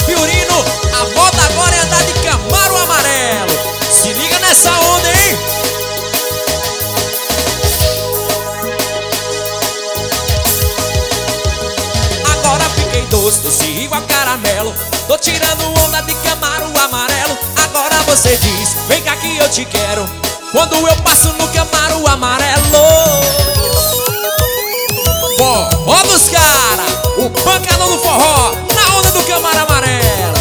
Fiorino, a moda agora é andar de Camaro amarelo. Se liga nessa onda, hein? Agora fiquei doce, doce igual caramelo. Tô tirando onda de Camaro amarelo. Agora você diz, vem cá que eu te quero, quando eu passo no Camaro amarelo. Forró dos cara, o pancadão do forró, na onda do Camaro amarelo.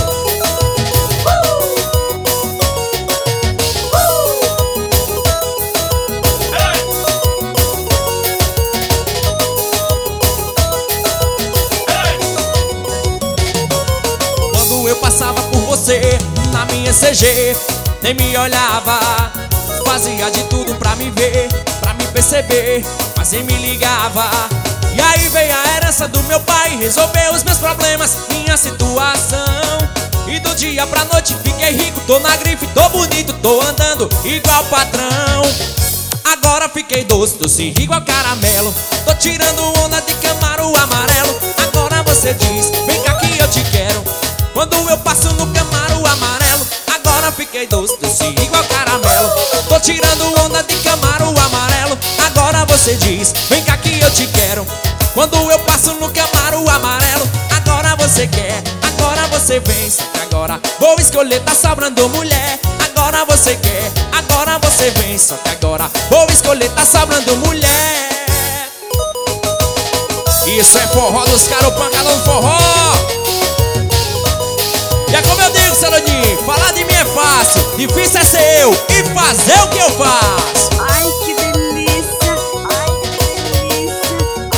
Quando eu passava por você na minha CG, nem me olhava, fazia de tudo pra me ver, pra me perceber, mas nem me ligava. E aí veio a herança do meu pai, resolveu os meus problemas, minha situação. E do dia pra noite fiquei rico, tô na grife, tô bonito, tô andando igual patrão. Agora fiquei doce, doce igual caramelo. Tô tirando onda de Camaro amarelo. Agora você diz, vem cá que eu te quero, quando eu passo no Camaro amarelo. Agora fiquei doce, doce igual caramelo. Tô tirando onda de Camaro amarelo. Agora você diz, vem cá que eu te quero, quando eu passo no Camaro amarelo. Agora você quer, agora você vem, só que agora vou escolher, tá sobrando mulher. Agora você quer, agora você vem, só que agora vou escolher, tá sobrando mulher. Isso é forró dos caras, o pancadão do forró. E é como eu digo, Celodinho, falar de mim é fácil, difícil é ser eu e fazer o que eu faço. Ai, que delícia, ai, que delícia,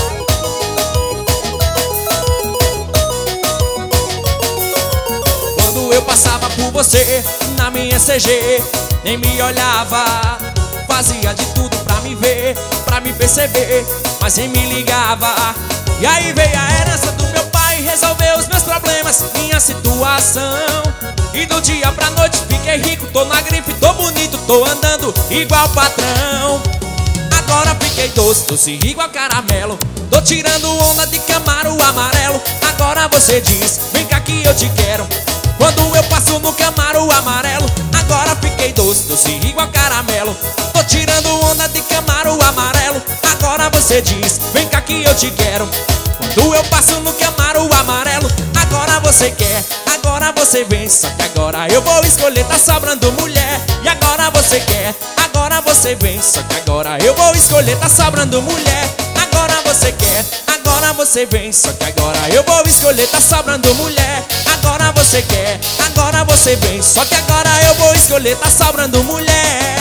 Quando eu passava por você na minha CG, nem me olhava, fazia de tudo pra me ver, pra me perceber, mas nem me ligava. E aí veio a herança do meu pai, resolveu os meus problemas, minha situação. E do dia pra noite fiquei rico, tô na grife, tô bonito, tô andando igual patrão. Agora fiquei doce, doce igual caramelo. Tô tirando onda de Camaro amarelo. Agora você diz, vem cá que eu te quero, quando eu passo no Camaro amarelo. Agora fiquei doce, doce igual caramelo. Tô tirando onda de Camaro amarelo. Agora você diz, vem cá que eu te quero, quando eu passo no Camaro amarelo. Agora você quer, agora você vem, só que agora eu vou escolher, tá sobrando mulher. E agora você quer, agora você vem, só que agora eu vou escolher, tá sobrando mulher. Agora você quer, agora você vem, só que agora eu vou escolher, tá sobrando mulher. Agora você quer, agora você vem, só que agora eu vou escolher, tá sobrando mulher.